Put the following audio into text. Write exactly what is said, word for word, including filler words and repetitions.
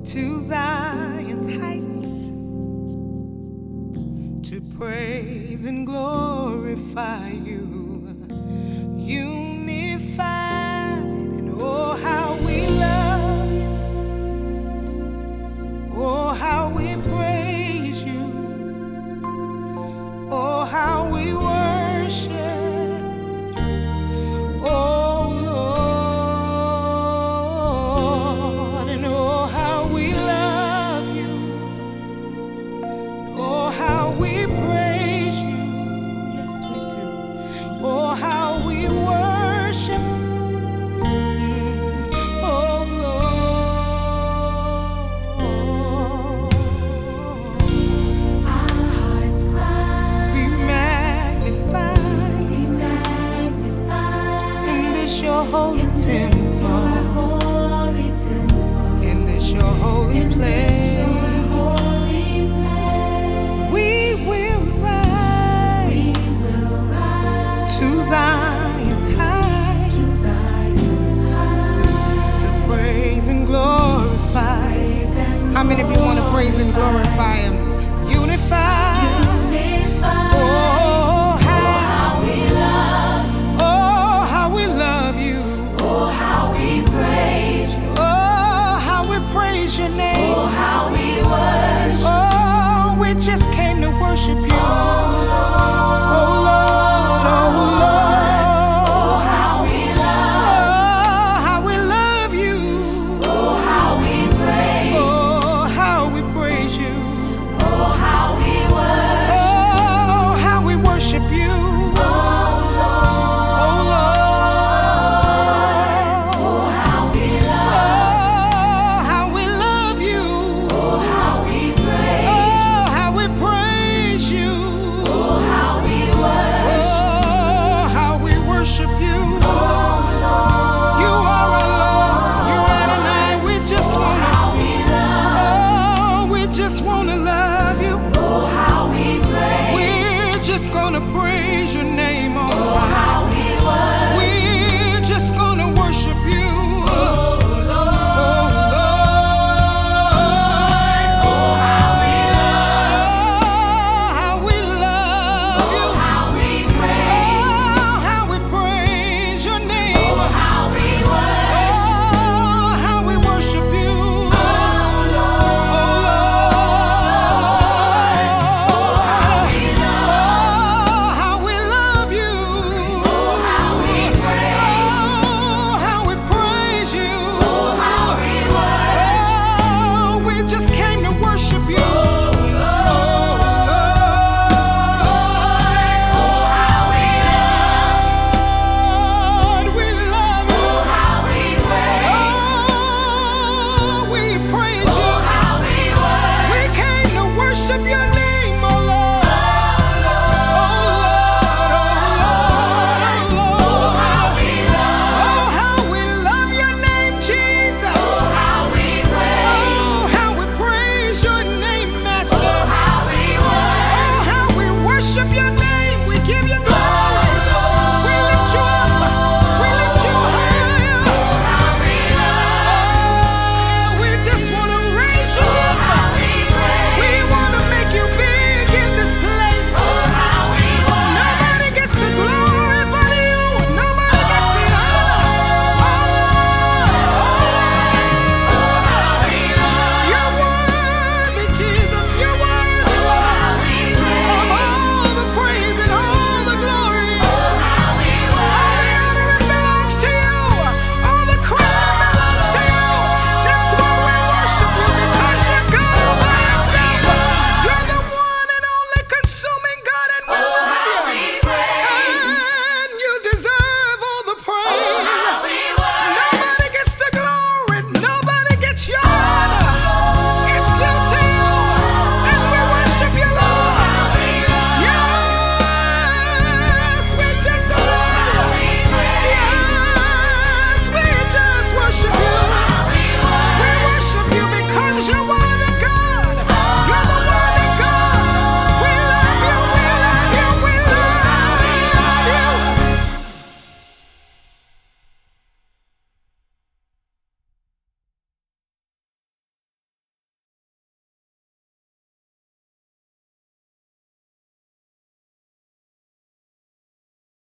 to Zion's heights to praise and glorify you, unified. And oh, how we love you, oh, how we praise you, oh, how we worship, oh Lord, and oh, how we love you, oh, how we praise you, yes we do, oh, how we worship, oh Lord. Our hearts cry, Be magnified be magnified in this your holy in this your temple, holy temple, in this your holy in this your place. holy place. We will We rise will rise to Zion's heights to Zion's heights, to praise and glorify. praise and How many of you want to praise and glorify Him? Unified. unified. Oh, how, How we love, oh, how we love you. oh how we praise you, Oh, how we praise your oh name. how we worship, Oh, we just came to worship you. oh Lord. Oh, Lord, oh, Lord. Oh how we love, Oh, how we love you. oh how we praise, Oh, how we praise you. oh how we worship, Oh, how we worship you. oh Oh, Lord. Lord. Oh how we love, Oh, how we love you. oh how we praise, Oh, how we praise you. oh how we worship, Oh, how we worship you. oh Lord. You are our Lord. You're Adonai. We just Oh want to. how we love, Oh, we just want to love you. oh how we praise, We're just gonna praise your name, oh oh how we worship, We're just gonna worship you. oh Lord. Oh, Lord. Oh how we love, Oh, how we love oh you. how we praise, Oh, how we praise your name. oh how we worship, Oh, how we worship you. oh Lord. Oh, Lord. How we love, Oh, how we love you. oh how we praise, Oh, how we praise you. oh how we worship, Oh, we just came to worship you. oh how we love, Lord, we love you. oh how we praise, Oh, we praise oh you. how we We worship, came to worship your name.